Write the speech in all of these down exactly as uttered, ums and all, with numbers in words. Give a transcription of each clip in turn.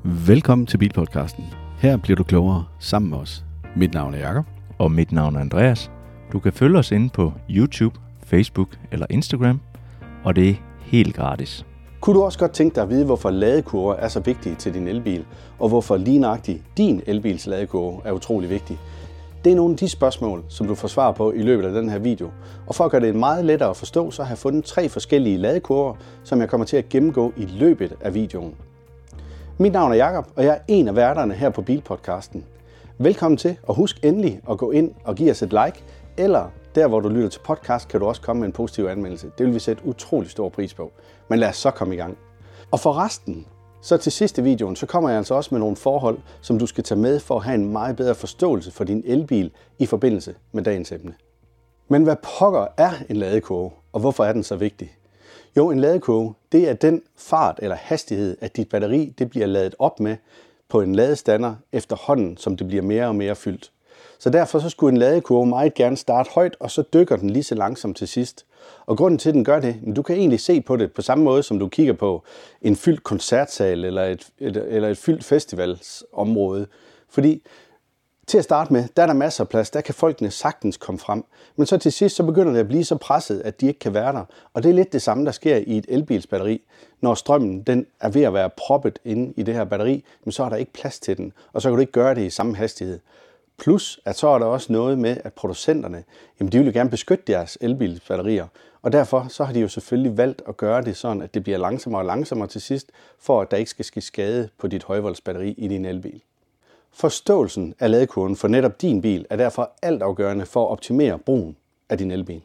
Velkommen til Bilpodcasten. Her bliver du klogere sammen med os. Mit navn er Jakob. Og mit navn er Andreas. Du kan følge os inde på YouTube, Facebook eller Instagram, og det er helt gratis. Kunne du også godt tænke dig at vide, hvorfor ladekurver er så vigtige til din elbil, og hvorfor lige nøjagtigt din elbils ladekurve er utrolig vigtig? Det er nogle af de spørgsmål, som du får svar på i løbet af den her video. Og for at gøre det meget lettere at forstå, så har jeg fundet tre forskellige ladekurver, som jeg kommer til at gennemgå i løbet af videoen. Mit navn er Jakob, og jeg er en af værterne her på Bilpodcasten. Velkommen til, og husk endelig at gå ind og give os et like, eller der hvor du lytter til podcast, kan du også komme med en positiv anmeldelse. Det vil vi sætte utrolig stor pris på. Men lad os så komme i gang. Og for resten, så til sidste videoen, så kommer jeg altså også med nogle forhold, som du skal tage med for at have en meget bedre forståelse for din elbil i forbindelse med dagens emne. Men hvad pokker er en ladekurve, og hvorfor er den så vigtig? Jo, en ladekurve, det er den fart eller hastighed, at dit batteri det bliver ladet op med på en ladestander efterhånden, som det bliver mere og mere fyldt. Så derfor så skulle en ladekurve meget gerne starte højt, og så dykker den lige så langsomt til sidst. Og grunden til, at den gør det, du kan egentlig se på det på samme måde, som du kigger på en fyldt koncertsal eller et, et, eller et fyldt festivalsområde. Fordi til at starte med, der er der masser af plads, der kan folkene sagtens komme frem. Men så til sidst, så begynder det at blive så presset, at de ikke kan være der. Og det er lidt det samme, der sker i et elbilsbatteri. Når strømmen den er ved at være proppet inde i det her batteri, men så er der ikke plads til den, og så kan du ikke gøre det i samme hastighed. Plus, at så er der også noget med, at producenterne, jamen de vil jo gerne beskytte deres elbilsbatterier, og derfor så har de jo selvfølgelig valgt at gøre det sådan, at det bliver langsommere og langsommere til sidst, for at der ikke skal ske skade på dit højvoltsbatteri i din elbil. Forståelsen af ladekurven for netop din bil er derfor altafgørende for at optimere brugen af din elbil.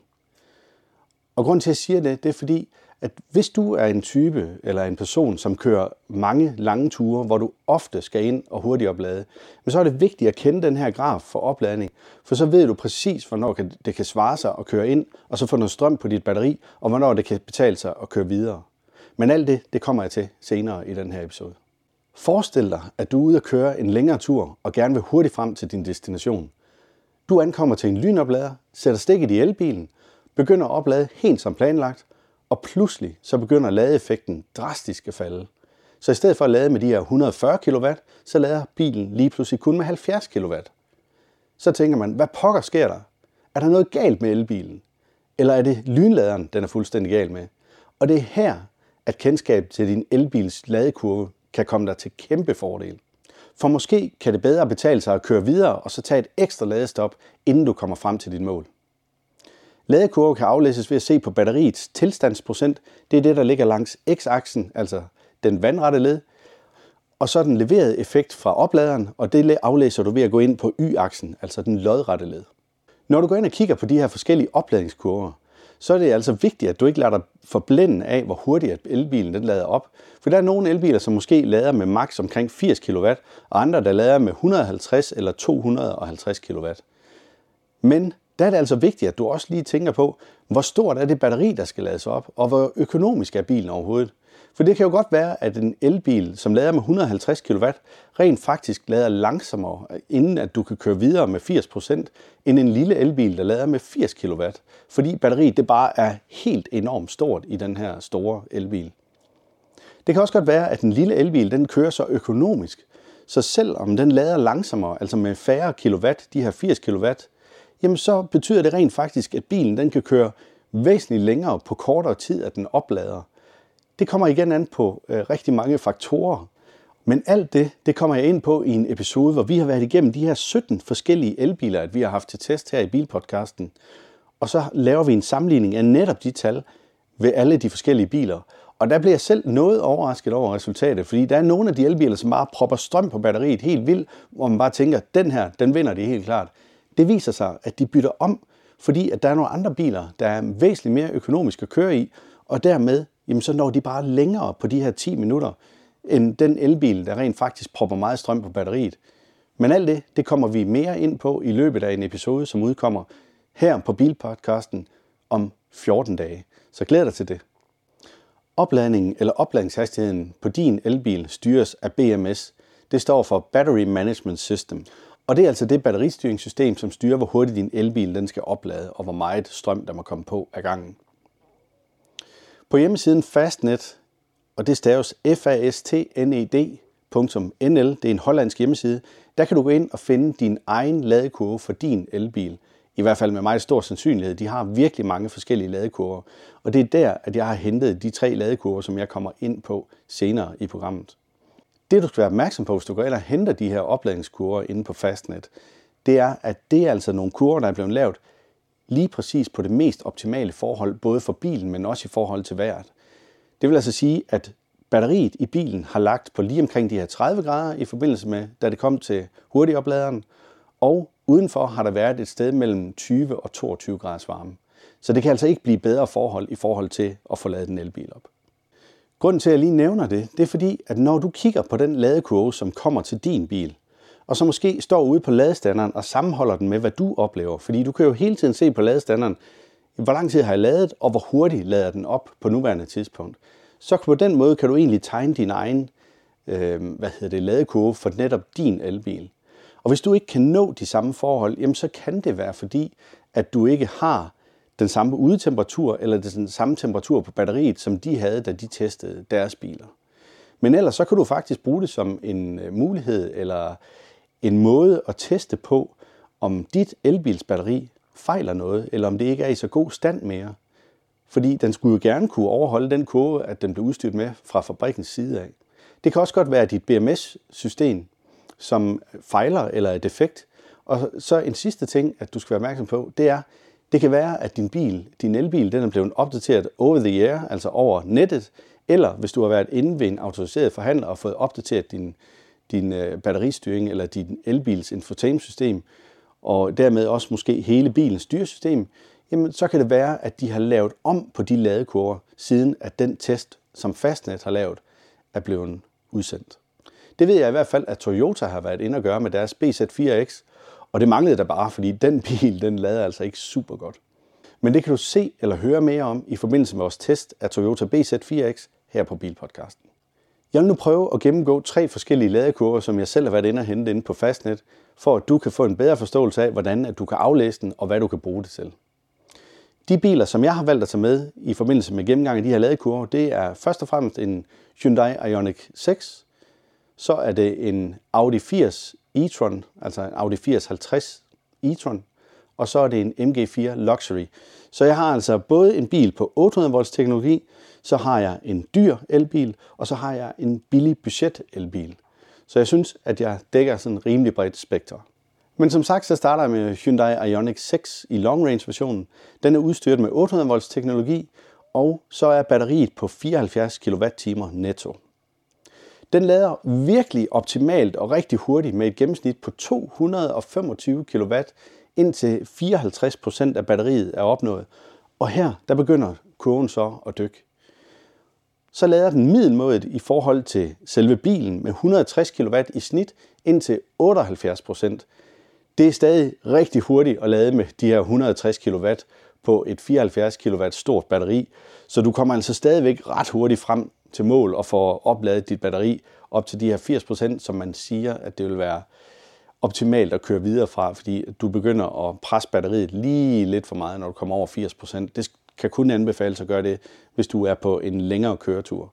Og grunden til, at jeg siger det, det er fordi, at hvis du er en type eller en person, som kører mange lange ture, hvor du ofte skal ind og hurtigt oplade, men så er det vigtigt at kende den her graf for opladning, for så ved du præcis, hvornår det kan svare sig at køre ind, og så få noget strøm på dit batteri, og hvornår det kan betale sig at køre videre. Men alt det, det kommer jeg til senere i den her episode. Forestil dig, at du er ude at køre en længere tur og gerne vil hurtigt frem til din destination. Du ankommer til en lynoplader, sætter stikket i elbilen, begynder at oplade helt som planlagt, og pludselig så begynder ladeeffekten drastisk at falde. Så i stedet for at lade med de her et hundrede og fyrre kilowatt, så lader bilen lige pludselig kun med halvfjerds kilowatt. Så tænker man, hvad pokker sker der? Er der noget galt med elbilen? Eller er det lynladeren, den er fuldstændig gal med? Og det er her, at kendskab til din elbils ladekurve kan komme dig til kæmpe fordel. For måske kan det bedre betale sig at køre videre og så tage et ekstra ladestop, inden du kommer frem til dit mål. Ladekurve kan aflæses ved at se på batteriets tilstandsprocent. Det er det, der ligger langs x-aksen, altså den vandrette led. Og så den leverede effekt fra opladeren, og det aflæser du ved at gå ind på y-aksen, altså den lodrette led. Når du går ind og kigger på de her forskellige opladningskurver, så er det altså vigtigt, at du ikke lader dig forblænde af, hvor hurtigt elbilen den lader op. For der er nogle elbiler, som måske lader med maks omkring firs kilowatt, og andre, der lader med et hundrede og halvtreds eller to hundrede og halvtreds kilowatt. Men der er det altså vigtigt, at du også lige tænker på, hvor stort er det batteri, der skal lades op, og hvor økonomisk er bilen overhovedet. For det kan jo godt være, at en elbil, som lader med et hundrede og halvtreds kilowatt, rent faktisk lader langsommere, inden at du kan køre videre med firs procent, end en lille elbil, der lader med firs kilowatt. Fordi batteriet det bare er helt enormt stort i den her store elbil. Det kan også godt være, at en lille elbil den kører så økonomisk, så selvom den lader langsommere, altså med færre kilowatt, de her firs kilowatt, jamen så betyder det rent faktisk, at bilen den kan køre væsentligt længere på kortere tid, at den oplader. Det kommer igen an på øh, rigtig mange faktorer. Men alt det, det kommer jeg ind på i en episode, hvor vi har været igennem de her sytten forskellige elbiler, at vi har haft til test her i Bilpodcasten. Og så laver vi en sammenligning af netop de tal ved alle de forskellige biler. Og der bliver jeg selv noget overrasket over resultatet, fordi der er nogle af de elbiler, som bare propper strøm på batteriet helt vildt, hvor man bare tænker, den her, den vinder det helt klart. Det viser sig, at de bytter om, fordi at der er nogle andre biler, der er væsentligt mere økonomiske at køre i, og dermed jamen så når de bare længere på de her ti minutter, end den elbil, der rent faktisk propper meget strøm på batteriet. Men alt det, det kommer vi mere ind på i løbet af en episode, som udkommer her på Bilpodcasten om fjorten dage. Så glæd dig til det. Opladningen eller opladningshastigheden på din elbil styres af B M S. Det står for Battery Management System. Og det er altså det batteristyringssystem, som styrer, hvor hurtigt din elbil den skal oplade, og hvor meget strøm, der må komme på ad gangen. På hjemmesiden Fastnet, og det staves F A S T N E D punktum n l, det er en hollandsk hjemmeside, der kan du gå ind og finde din egen ladekurve for din elbil. I hvert fald med meget stor sandsynlighed. De har virkelig mange forskellige ladekurver. Og det er der, at jeg har hentet de tre ladekurver, som jeg kommer ind på senere i programmet. Det du skal være opmærksom på, hvis du går ind og henter de her opladningskurver inde på Fastnet, det er, at det er altså nogle kurver, der er blevet lavet lige præcis på det mest optimale forhold, både for bilen, men også i forhold til vejret. Det vil altså sige, at batteriet i bilen har lagt på lige omkring de her tredive grader i forbindelse med, da det kom til hurtigopladeren, og udenfor har der været et sted mellem tyve og toogtyve graders varme. Så det kan altså ikke blive bedre forhold i forhold til at få ladet en elbil op. Grunden til, at jeg lige nævner det, det er fordi, at når du kigger på den ladekurve, som kommer til din bil, og så måske står ude på ladestanderen og sammenholder den med, hvad du oplever, fordi du kan jo hele tiden se på ladestanderen, hvor lang tid har jeg ladet, og hvor hurtigt lader den op på nuværende tidspunkt. Så på den måde kan du egentlig tegne din egen øh, hvad hedder det, ladekurve for netop din elbil. Og hvis du ikke kan nå de samme forhold, jamen så kan det være fordi, at du ikke har den samme udetemperatur eller den samme temperatur på batteriet, som de havde, da de testede deres biler. Men ellers så kan du faktisk bruge det som en mulighed eller en måde at teste på, om dit elbilsbatteri fejler noget, eller om det ikke er i så god stand mere. Fordi den skulle jo gerne kunne overholde den kurve, at den blev udstyret med fra fabrikkens side af. Det kan også godt være dit B M S-system, som fejler eller er defekt. Og så en sidste ting, at du skal være opmærksom på, det er, det kan være, at din bil, din elbil, den er blevet opdateret over the air, altså over nettet, eller hvis du har været inde ved en autoriseret forhandler og fået opdateret din, din batteristyring eller din elbils infotainmentsystem, og dermed også måske hele bilens styresystem, jamen så kan det være, at de har lavet om på de ladekurver, siden at den test, som Fastnet har lavet, er blevet udsendt. Det ved jeg i hvert fald, at Toyota har været inde og gøre med deres B Z fire X, og det manglede der bare, fordi den bil, den lader altså ikke super godt. Men det kan du se eller høre mere om i forbindelse med vores test af Toyota B Z fire X her på Bilpodcasten. Jeg vil nu prøve at gennemgå tre forskellige ladekurver, som jeg selv har været inde og hente inde på Fastnet, for at du kan få en bedre forståelse af, hvordan at du kan aflæse den og hvad du kan bruge det til. De biler, som jeg har valgt at tage med i forbindelse med gennemgang af de her ladekurver, det er først og fremmest en Hyundai Ioniq seks, så er det en Audi firs e-tron, altså en Audi firs halvtreds e-tron, og så er det en M G fire Luxury. Så jeg har altså både en bil på otte hundrede volts teknologi, så har jeg en dyr elbil, og så har jeg en billig budget elbil. Så jeg synes, at jeg dækker sådan en rimelig bredt spekter. Men som sagt, så starter jeg med Hyundai Ioniq seks i long range versionen. Den er udstyret med otte hundrede volts teknologi, og så er batteriet på fireoghalvfjerds kilowatt-timer netto. Den lader virkelig optimalt og rigtig hurtigt med et gennemsnit på to hundrede og femogtyve kilowatt, indtil fireoghalvtreds procent af batteriet er opnået. Og her, der begynder kurven så at dykke. Så lader den middelmådigt i forhold til selve bilen med et hundrede og tres kilowatt i snit indtil otteoghalvfjerds procent. Det er stadig rigtig hurtigt at lade med de her et hundrede og tres kilowatt på et fireoghalvfjerds kilowatt stort batteri. Så du kommer altså stadigvæk ret hurtigt frem til mål og får opladet dit batteri op til de her firs procent, som man siger, at det vil være optimalt at køre videre fra, fordi du begynder at presse batteriet lige lidt for meget, når du kommer over firs procent. Det kan kun anbefales at gøre det, hvis du er på en længere køretur.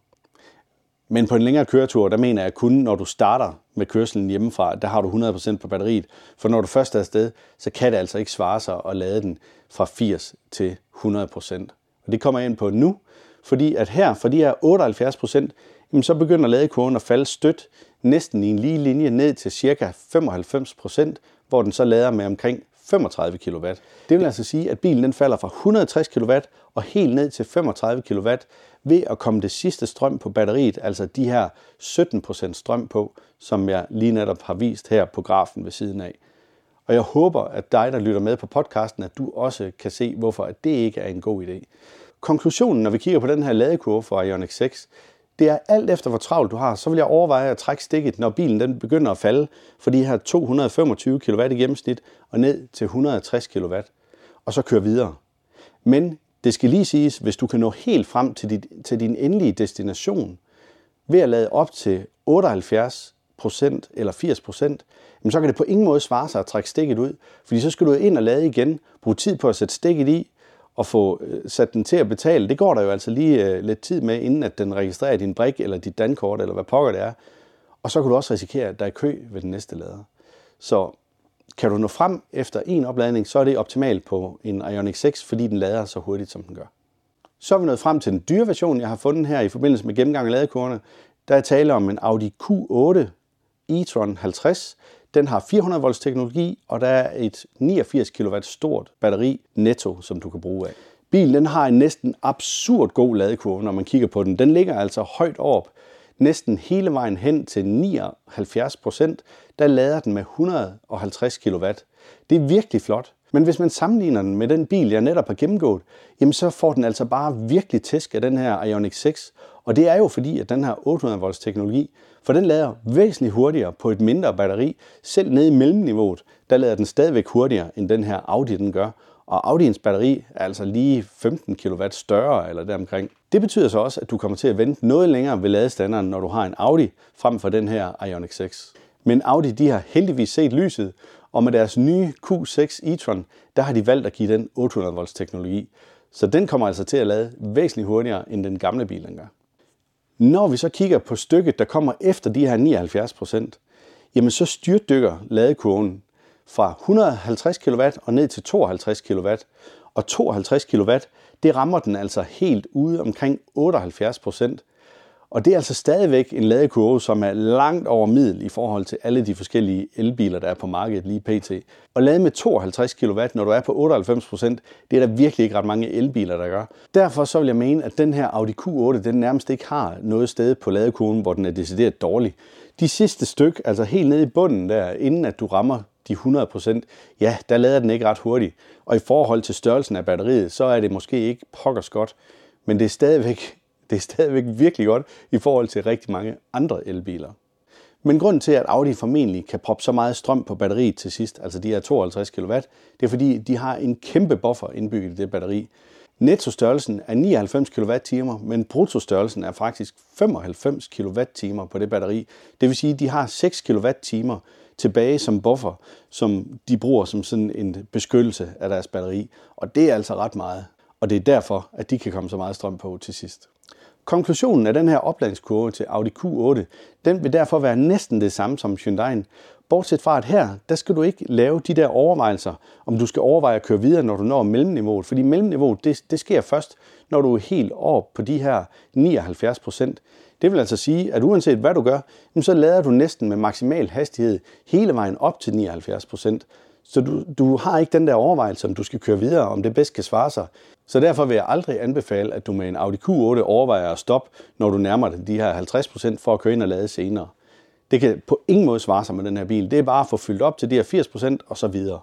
Men på en længere køretur, der mener jeg kun, når du starter med kørselen hjemmefra, der har du hundrede procent på batteriet. For når du først er afsted, så kan det altså ikke svare sig at lade den fra firs til hundrede procent. Og det kommer jeg ind på nu, fordi at her, for de her otteoghalvfjerds procent, så begynder ladekurven at falde stødt næsten i en lige linje ned til ca. femoghalvfems procent, hvor den så lader med omkring femogtredive kilowatt. Det vil altså sige, at bilen den falder fra et hundrede og tres kilowatt og helt ned til femogtredive kilowatt ved at komme det sidste strøm på batteriet, altså de her sytten procent strøm på, som jeg lige netop har vist her på grafen ved siden af. Og jeg håber, at dig, der lytter med på podcasten, at du også kan se, hvorfor det ikke er en god idé. Konklusionen, når vi kigger på den her ladekurve for Ioniq seks, det er alt efter, hvor travlt du har, så vil jeg overveje at trække stikket, når bilen den begynder at falde for de her to hundrede og femogtyve kilowatt i gennemsnit og ned til et hundrede og tres kilowatt, og så køre videre. Men det skal lige siges, hvis du kan nå helt frem til, dit, til din endelige destination ved at lade op til otteoghalvfjerds procent eller firs procent, så kan det på ingen måde svare sig at trække stikket ud, fordi så skal du ind og lade igen, bruge tid på at sætte stikket i, og få sat den til at betale. Det går der jo altså lige uh, lidt tid med, inden at den registrerer din brik eller dit dankort, eller hvad pokker det er. og så kan du også risikere, at der er kø ved den næste lader. Så kan du nå frem efter en opladning, så er det optimalt på en Ioniq seks, fordi den lader så hurtigt, som den gør. Så er vi nået frem til den dyre version, jeg har fundet her i forbindelse med gennemgang af ladekurverne. Der er tale om en Audi Q otte e-tron halvtreds. Den har fire hundrede volts teknologi, og der er et niogfirs kilowatt stort batteri netto, som du kan bruge af. Bilen den har en næsten absurd god ladekurve, når man kigger på den. Den ligger altså højt op, næsten hele vejen hen til nioghalvfjerds procent. Der lader den med et hundrede og halvtreds kilowatt. Det er virkelig flot. Men hvis man sammenligner den med den bil, jeg netop har gennemgået, jamen så får den altså bare virkelig tæsk af den her Ioniq seks. Og det er jo fordi, at den har otte hundrede volts teknologi, for den lader væsentligt hurtigere på et mindre batteri. Selv nede i mellemniveauet, der lader den stadigvæk hurtigere, end den her Audi den gør. Og Audiens batteri er altså lige femten kilowatt større eller deromkring. Det betyder så også, at du kommer til at vente noget længere ved ladestanderen, når du har en Audi, frem for den her Ioniq seks. Men Audi de har heldigvis set lyset, og med deres nye Q seks e-tron, der har de valgt at give den otte hundrede volts teknologi. Så den kommer altså til at lade væsentligt hurtigere, end den gamle bil den gør. Når vi så kigger på stykket, der kommer efter de her nioghalvfjerds procent, jamen så styrtdykker ladekurven fra et hundrede og halvtreds kilowatt og ned til tooghalvtreds kilowatt. Og tooghalvtreds kilowatt, det rammer den altså helt ude omkring otteoghalvfjerds procent. Og det er altså stadigvæk en ladekurve, som er langt over middel i forhold til alle de forskellige elbiler, der er på markedet lige pt. Og lade med tooghalvtreds kilowatt, når du er på otteoghalvfems procent, det er der virkelig ikke ret mange elbiler, der gør. Derfor så vil jeg mene, at den her Audi Q otte, den nærmest ikke har noget sted på ladekurven, hvor den er decideret dårlig. De sidste styk, altså helt nede i bunden der, inden at du rammer de hundrede procent, ja, der lader den ikke ret hurtigt. Og i forhold til størrelsen af batteriet, så er det måske ikke pokkers godt, men det er stadigvæk Det er stadigvæk virkelig godt i forhold til rigtig mange andre elbiler. Men grunden til, at Audi formentlig kan proppe så meget strøm på batteriet til sidst, altså de her tooghalvtreds kilowatt, det er fordi, de har en kæmpe buffer indbygget i det batteri. Nettostørrelsen er nioghalvfems kilowatt-timer, men bruttostørrelsen er faktisk femoghalvfems kilowatt-timer på det batteri. Det vil sige, at de har seks kilowatt-timer tilbage som buffer, som de bruger som sådan en beskyttelse af deres batteri. Og det er altså ret meget. Og det er derfor, at de kan komme så meget strøm på til sidst. Konklusionen af den her opladingskurve til Audi Q otte, den vil derfor være næsten det samme som Hyundai'en. Bortset fra, at her, der skal du ikke lave de der overvejelser, om du skal overveje at køre videre, når du når mellemniveauet. Fordi mellemniveauet, det, det sker først, når du er helt oppe på de her nioghalvfjerds procent. Det vil altså sige, at uanset hvad du gør, så lader du næsten med maksimal hastighed hele vejen op til nioghalvfjerds procent. Så du, du har ikke den der overvejelse, om du skal køre videre, om det bedst kan svare sig. Så derfor vil jeg aldrig anbefale, at du med en Audi Q otte overvejer at stoppe, når du nærmer dig de her halvtreds procent for at køre ind og lade senere. Det kan på ingen måde svare sig med den her bil. Det er bare at få fyldt op til de her firs procent og så videre.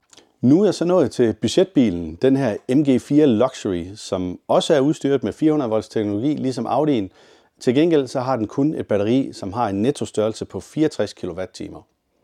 Nu er jeg så nået til budgetbilen, den her M G fire Luxury, som også er udstyret med fire hundrede volts teknologi, ligesom Audi'en. Til gengæld så har den kun et batteri, som har en nettostørrelse på fireogtres kilowatt-timer.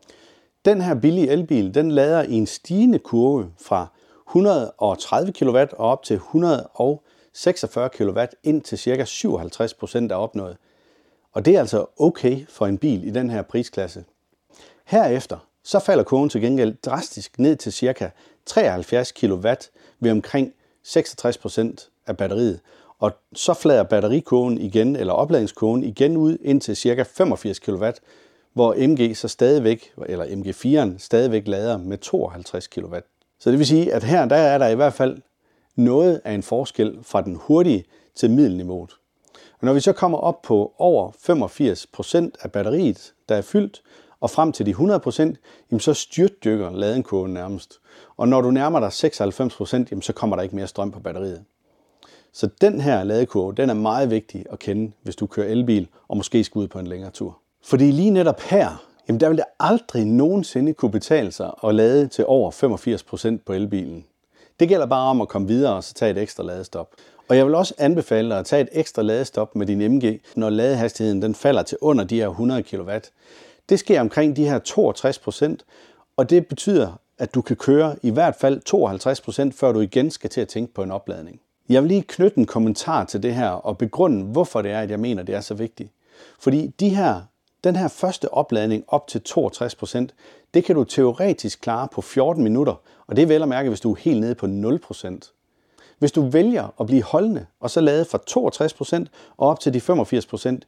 Den her billige elbil, den lader i en stigende kurve fra et hundrede og tredive kilowatt og op til et hundrede og seksogfyrre kilowatt ind til ca. syvoghalvtreds procent er opnået. Og det er altså okay for en bil i den her prisklasse. Herefter så falder kurven til gengæld drastisk ned til ca. treoghalvfjerds kilowatt ved omkring seksogtres procent af batteriet. Og så flader batterikurven igen, eller opladingskurven igen ud ind til ca. femogfirs kilowatt, hvor M G så stadigvæk, eller M G fire'en stadigvæk lader med tooghalvtreds kilowatt. Så det vil sige, at her der er der i hvert fald noget af en forskel fra den hurtige til middelniveauet. Og når vi så kommer op på over femogfirs procent af batteriet, der er fyldt, og frem til de hundrede procent, jamen så styrtdykker ladekurven nærmest. Og når du nærmer dig seksoghalvfems procent, jamen så kommer der ikke mere strøm på batteriet. Så den her ladekurve, den er meget vigtig at kende, hvis du kører elbil og måske skal ud på en længere tur. Fordi lige netop her, jamen der vil det aldrig nogensinde kunne betale sig at lade til over femogfirs procent på elbilen. Det gælder bare om at komme videre og så tage et ekstra ladestop. Og jeg vil også anbefale dig at tage et ekstra ladestop med din M G, når ladehastigheden den falder til under de her hundrede kilowatt. Det sker omkring de her toogtres procent, og det betyder, at du kan køre i hvert fald tooghalvtreds procent, før du igen skal til at tænke på en opladning. Jeg vil lige knytte en kommentar til det her og begrunde, hvorfor det er, at jeg mener, det er så vigtigt. Fordi de her, den her første opladning op til toogtres procent, det kan du teoretisk klare på fjorten minutter, og det er vel at mærke, hvis du er helt nede på nul procent. Hvis du vælger at blive holdende og så lade fra toogtres procent og op til de femogfirs procent,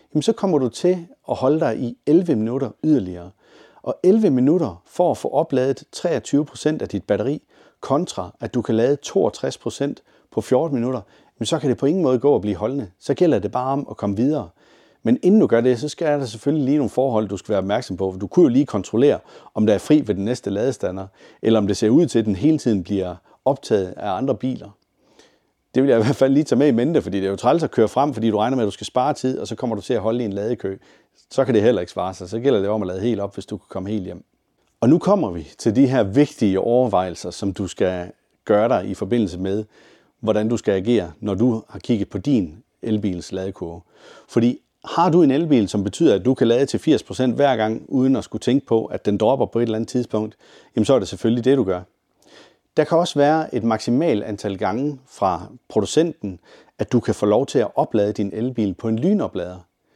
jamen så kommer du til at holde dig i elleve minutter yderligere. Og elleve minutter for at få opladet treogtyve procent af dit batteri, kontra at du kan lade toogtres procent på fjorten minutter, jamen så kan det på ingen måde gå at blive holdende. Så gælder det bare om at komme videre. Men inden du gør det, så skal der selvfølgelig lige nogle forhold, du skal være opmærksom på. Du kunne jo lige kontrollere, om der er fri ved den næste ladestander, eller om det ser ud til, at den hele tiden bliver optaget af andre biler. Det vil jeg i hvert fald lige tage med i mente, fordi det er jo træls at køre frem, fordi du regner med, at du skal spare tid, og så kommer du til at holde i en ladekø. Så kan det heller ikke svare sig. Så gælder det om at lade helt op, hvis du kan komme helt hjem. Og nu kommer vi til de her vigtige overvejelser, som du skal gøre dig i forbindelse med, hvordan du skal agere, når du har kigget på din elbils ladekurve. Fordi har du en elbil, som betyder, at du kan lade til firs procent hver gang, uden at skulle tænke på, at den dropper på et eller andet tidspunkt, jamen så er det selvfølgelig det, du gør. Der kan også være et maksimalt antal gange fra producenten, at du kan få lov til at oplade din elbil på en lynoplader.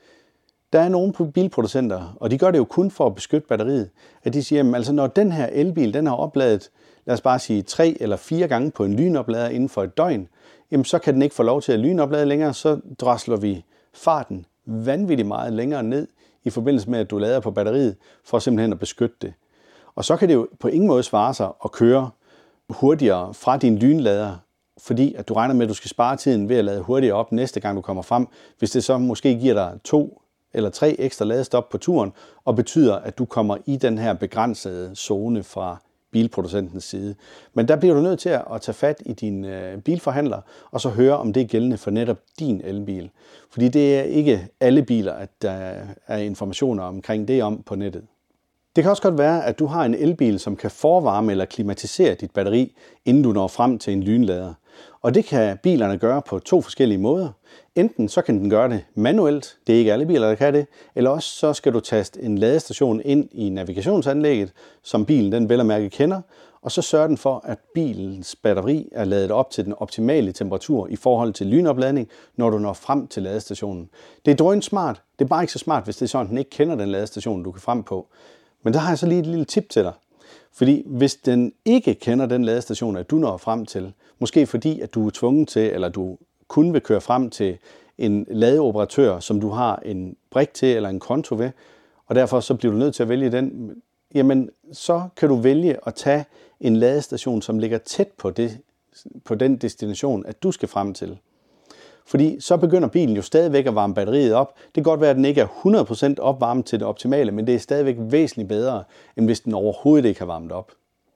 Der er nogle bilproducenter, og de gør det jo kun for at beskytte batteriet, at de siger, at altså når den her elbil den har opladet, lad os bare sige tre eller fire gange på en lynoplader inden for et døgn, jamen så kan den ikke få lov til at lynoplade længere, så drosler vi farten vanvittigt meget længere ned i forbindelse med, at du lader på batteriet, for simpelthen at beskytte det. Og så kan det jo på ingen måde svare sig at køre hurtigere fra din lynlader, fordi at du regner med, at du skal spare tiden ved at lade hurtigere op næste gang, du kommer frem, hvis det så måske giver dig to eller tre ekstra ladestop på turen, og betyder, at du kommer i den her begrænsede zone fra bilproducentens side. Men der bliver du nødt til at tage fat i din bilforhandler, og så høre, om det er gældende for netop din elbil. Fordi det er ikke alle biler, at der er informationer omkring det om på nettet. Det kan også godt være, at du har en elbil, som kan forvarme eller klimatisere dit batteri, inden du når frem til en lynlader. Og det kan bilerne gøre på to forskellige måder. Enten så kan den gøre det manuelt, det er ikke alle biler, der kan det, eller også så skal du taste en ladestation ind i navigationsanlægget, som bilen den vel og mærke kender, og så sørger den for, at bilens batteri er ladet op til den optimale temperatur i forhold til lynopladning, når du når frem til ladestationen. Det er drøn smart, det er bare ikke så smart, hvis det er sådan, at den ikke kender den ladestation, du kan frem på. Men der har jeg så lige et lille tip til dig. Fordi hvis den ikke kender den ladestation, at du når frem til, måske fordi at du er tvunget til, eller du kun vil køre frem til en ladeoperatør, som du har en brik til eller en konto ved, og derfor så bliver du nødt til at vælge den, jamen så kan du vælge at tage en ladestation, som ligger tæt på, det, på den destination, at du skal frem til. Fordi så begynder bilen jo stadigvæk at varme batteriet op. Det kan godt være, at den ikke er hundrede procent opvarmet til det optimale, men det er stadigvæk væsentligt bedre, end hvis den overhovedet ikke har varmet op.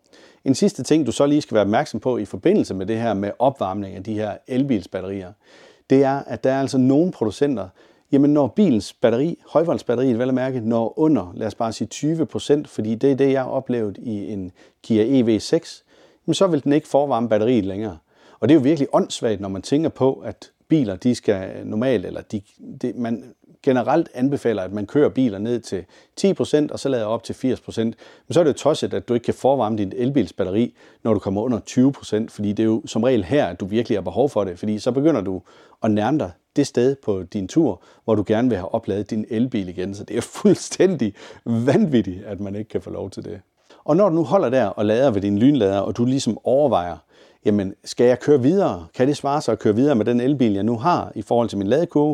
En sidste ting, du så lige skal være opmærksom på i forbindelse med det her med opvarmning af de her elbilsbatterier, det er, at der er altså nogle producenter, jamen når bilens batteri, højvoltsbatteriet vel at mærke, når under, lad os bare sige tyve procent, fordi det er det, jeg har oplevet i en Kia E V seks, jamen så vil den ikke forvarme batteriet længere. Og det er jo virkelig åndssvagt, når man tænker på, at biler, de skal normalt, eller de, de, man generelt anbefaler, at man kører biler ned til ti procent, og så lader op til firs procent. Men så er det jo tosset, at du ikke kan forvarme din elbilsbatteri, når du kommer under tyve procent, fordi det er jo som regel her, at du virkelig har behov for det, fordi så begynder du at nærme dig det sted på din tur, hvor du gerne vil have opladet din elbil igen. Så det er fuldstændig vanvittigt, at man ikke kan få lov til det. Og når du nu holder der og lader ved din lynlader, og du ligesom overvejer, jamen skal jeg køre videre? Kan det svare sig at køre videre med den elbil, jeg nu har i forhold til min ladekurve?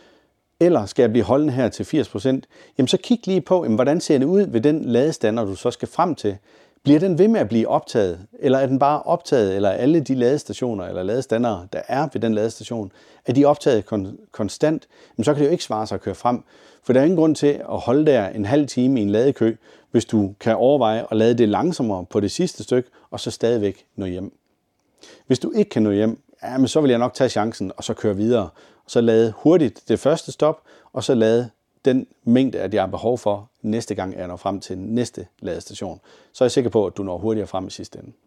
Eller skal jeg blive holdende her til firs procent? Jamen så kig lige på, jamen, hvordan ser det ud ved den ladestander, du så skal frem til. Bliver den ved med at blive optaget? Eller er den bare optaget? Eller alle de ladestationer eller ladestandere, der er ved den ladestation, er de optaget kon- konstant? Jamen så kan det jo ikke svare sig at køre frem. For der er ingen grund til at holde der en halv time i en ladekø, hvis du kan overveje at lade det langsommere på det sidste stykke, og så stadigvæk nå hjem. Hvis du ikke kan nå hjem, ja, men så vil jeg nok tage chancen og så køre videre. Og så lade hurtigt det første stop, og så lade den mængde, at jeg har behov for næste gang, jeg når frem til næste ladestation. Så er jeg sikker på, at du når hurtigere frem i sidste ende.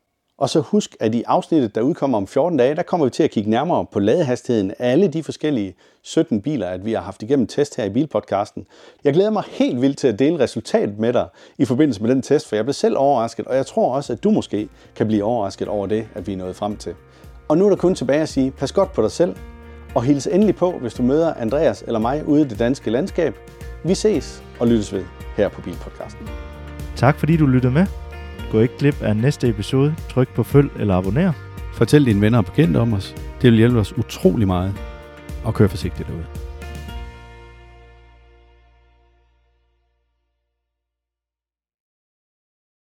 Og så husk, at i afsnittet, der udkommer om fjorten dage, der kommer vi til at kigge nærmere på ladehastigheden af alle de forskellige sytten biler, at vi har haft igennem test her i Bilpodcasten. Jeg glæder mig helt vildt til at dele resultatet med dig i forbindelse med den test, for jeg blev selv overrasket, og jeg tror også, at du måske kan blive overrasket over det, at vi er nået frem til. Og nu er der kun tilbage at sige, pas godt på dig selv, og hils endelig på, hvis du møder Andreas eller mig ude i det danske landskab. Vi ses og lyttes ved her på Bilpodcasten. Tak fordi du lyttede med. Gå ikke glip af næste episode. Tryk på følg eller abonner. Fortæl dine venner og bekendte om os. Det vil hjælpe os utrolig meget. Og kør forsigtigt derude.